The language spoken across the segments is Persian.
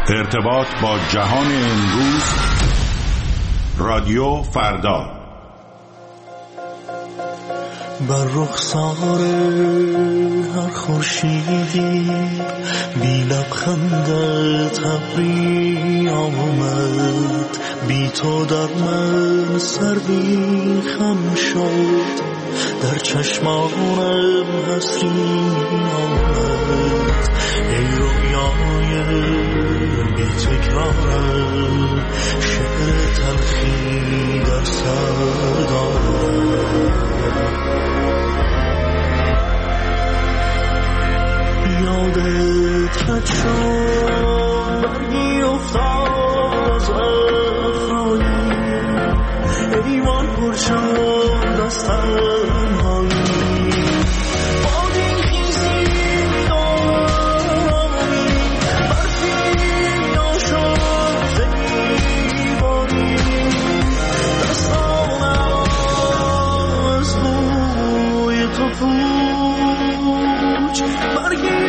ارتباط با جهان امروز، رادیو فردا. بر رخسار هر خورشیدی بی لبخندت ابری آمد، بی تو در من سردی خم شد، در چشمانم حسری آمد. ای رویای بی تکرارم، شعر تلخی در سر دارم. یادت رد شد برگی افتاد از افرایی، ایوان پر شد از تنهایی. بادی خیزی دارمی برفی ناشد زیبایی، دستانم از بوی تو پوچ برگی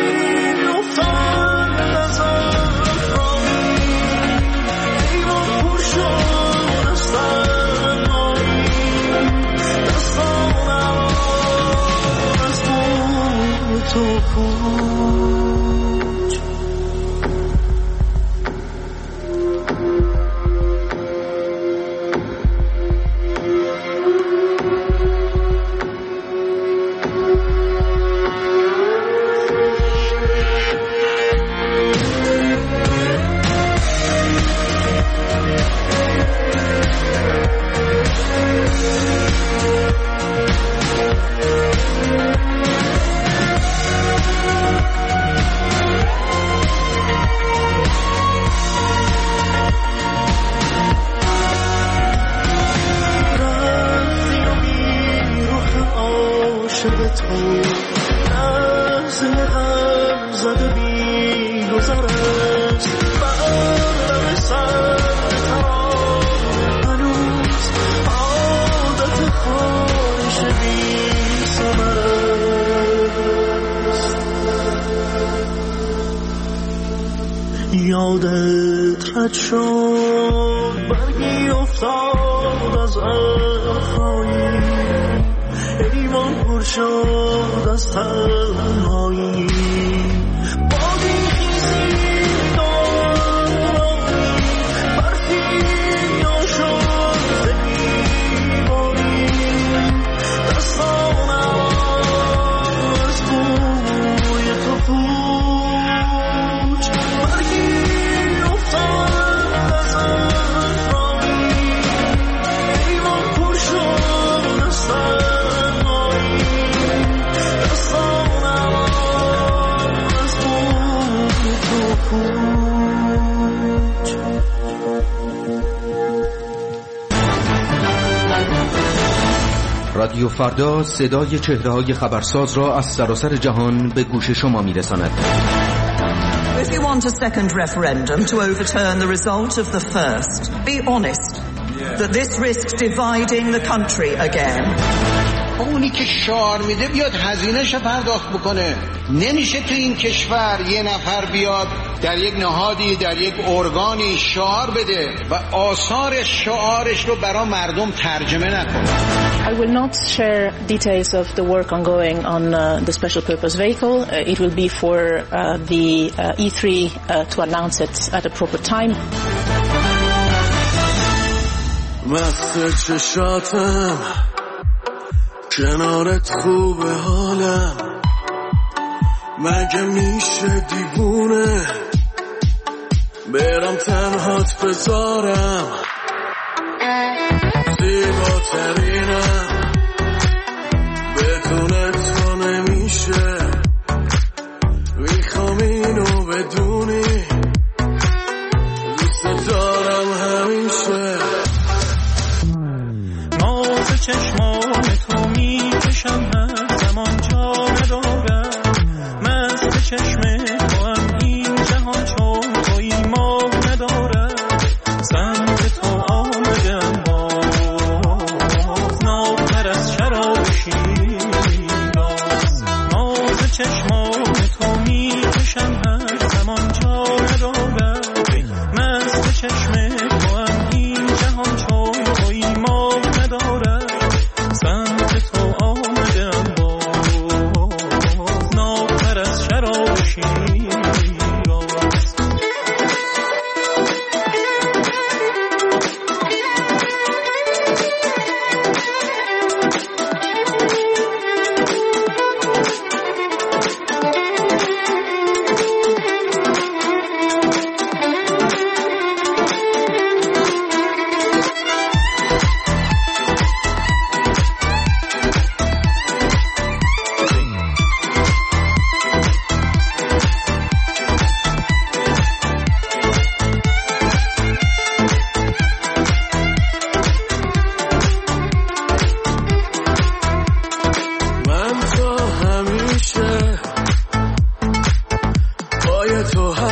یادت رد شد برگی افتاد از افرایی، ایوان پر شد از تنهایی. بادی خیزی دارمی برفی ناشد زیبایی، دستانم از بوی تو پوچ برگی رادیو فردا صدای چهره‌های خبرساز را از سراسر جهان به گوش شما می‌رساند. If you want a second referendum to overturn the result of the first, be honest that this risks dividing the country again. اونی که شعار میده بیاد هزینه‌شو پرداخت بکنه. نمیشه تو این کشور یه نفر بیاد در یک نهادی، در یک ارگانی شعار بده و آثار شعارش رو برای مردم ترجمه نکنه. I will not share details of the work ongoing on the special purpose vehicle. It will be for the E3 to announce it at a proper time. مست چشاتم کنارت خوبه حالم، مگه میشه دیوونه برم تنهات بذارم، زیباترینم بدون تو نمیشه، میخوام اینو بدونی دوست دارم همیشه. ناز چشمان تو میکشم هر زمان جا ندارم، مست چشم تو هم این جهان چون توی ما ندارم، سمت تو آمدم باز ناتر از شراب شیراز. ناز چشمان تو میکشم هر زمان جا ندارم،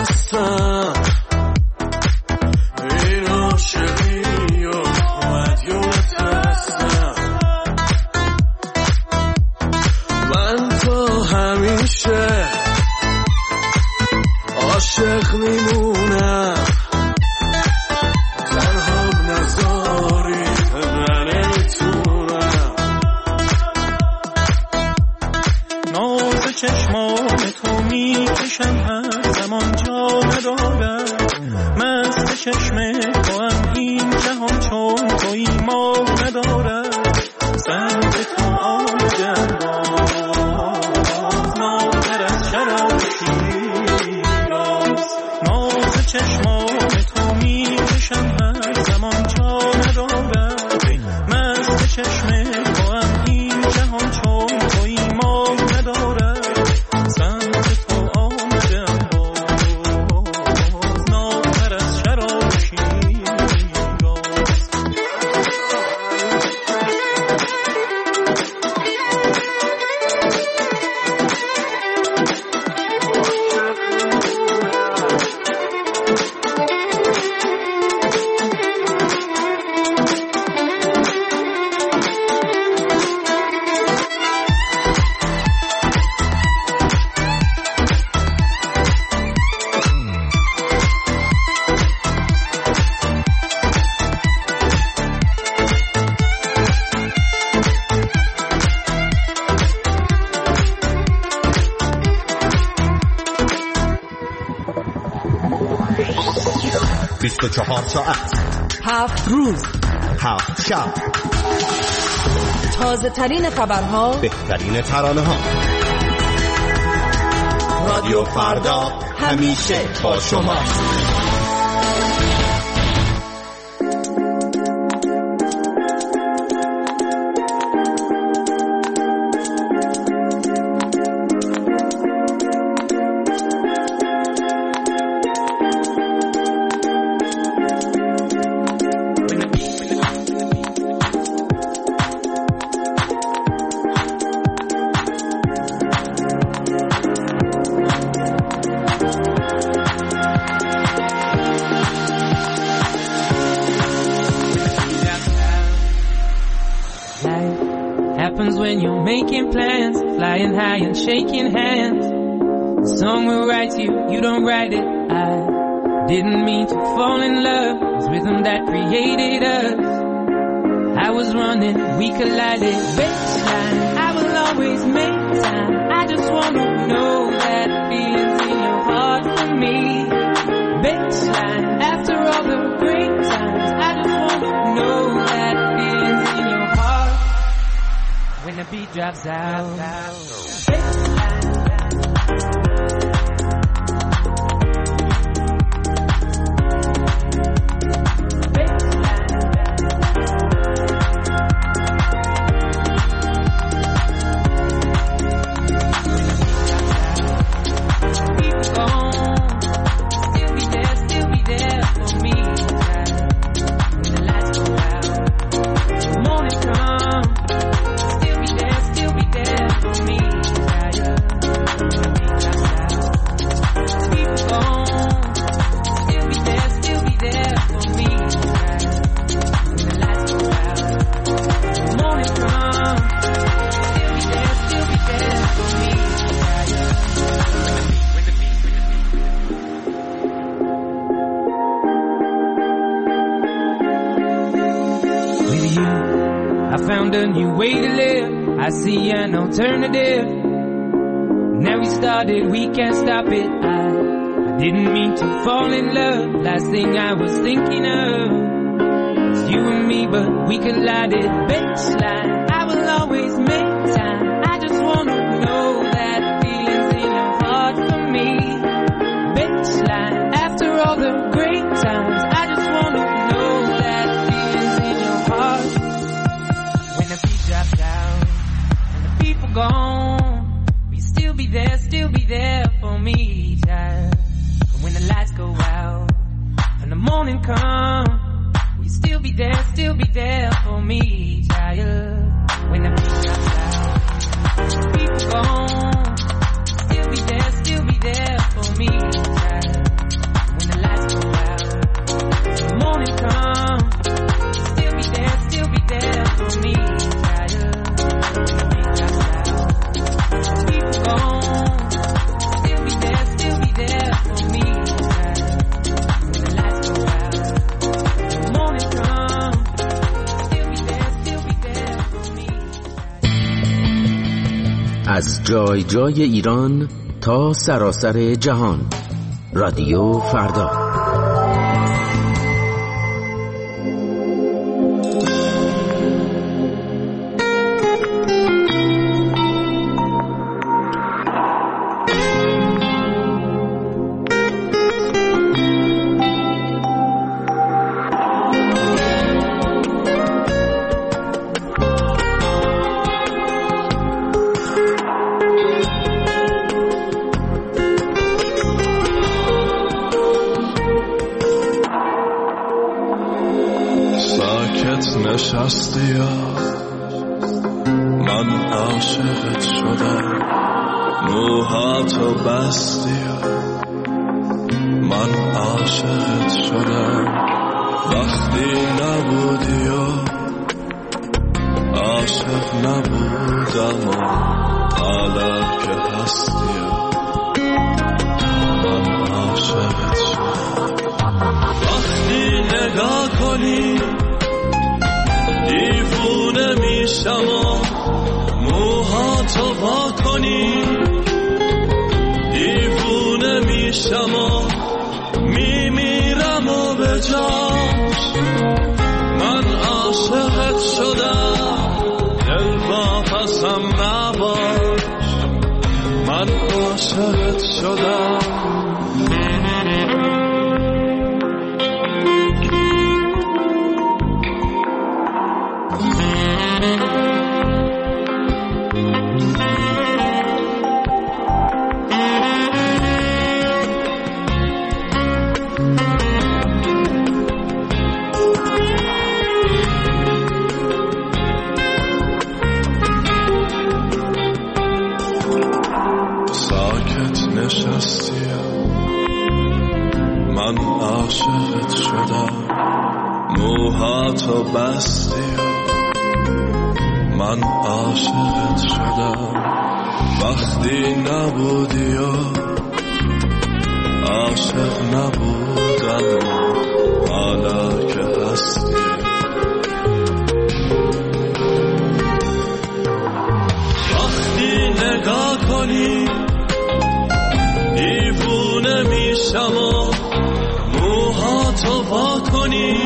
هستم این عاشقی و مدیونت هستم من تا همیشه عاشق میمونم تنها نذاری من نمیتونم ناز چشمان تو میکشم هر زمان جا ندارم مست چشم تو هم این جهان چون توی ما ندارم سمت تو آمدم ناتر از شراب شیراز ناز چشمان تو میکشم هر زمان جا ندارم مست چشم تو هم این جهان چون توی ما ندارم سمت تو آمدم باز ناتر از شراب شیراز ساعت 7 روز 7 شب تازه ترین خبرها بهترین ترانه ها رادیو فردا همیشه با شما shaking hands. The song will write you, you don't write it. I didn't mean to fall in love. It's rhythm that created us. I was running, we collided. Baseline, I will always make time. I just wanna know that feelings in your heart for me. Baseline, after all the great times, I just wanna know that feelings in your heart. When the beat drops out. I see an alternative. Now we started, we can't stop it. I didn't mean to fall in love. Last thing I was thinking of was you and me, but we collided. Baseline, I will always make time. I just wanna know that feelings in your heart for me. Baseline, after all the great times, I just wanna know that feelings in your heart. When the beat drops down people gone, we still be there for me, child. And when the lights go out and the morning come, we still be there for me, child. When the beat drops out, people gone, still be there for me, child. از جای جای ایران تا سراسر جهان. رادیو فردا. نشستیا من عاشقت شدم، موهاتو بستیا من عاشقت شدم، وقتی نبودی و عاشق نبودم و حالا که هستی من عاشقت شدم. وقتی نگاه کنی دیوونه میشم و موهاتو وا کنی، دیوونه میشم و میمیرم و به جاش من عاشقت شدم. دل واپسم نباش من عاشقت شدم. من عاشقت شدم، موهاتو بستی من عاشقت شدم، وقتی نبودی و عاشق نبودم و حالا که هستی وقتی نگاه کنی دیوونه میشم و موهاتو وا کنی،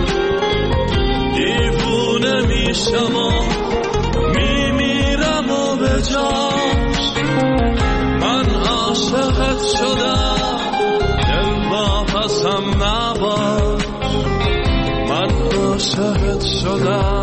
دیوونه میشم و میمیرم و به جاش من عاشقت شدم. دل واپسم نباش من عاشقت شدم.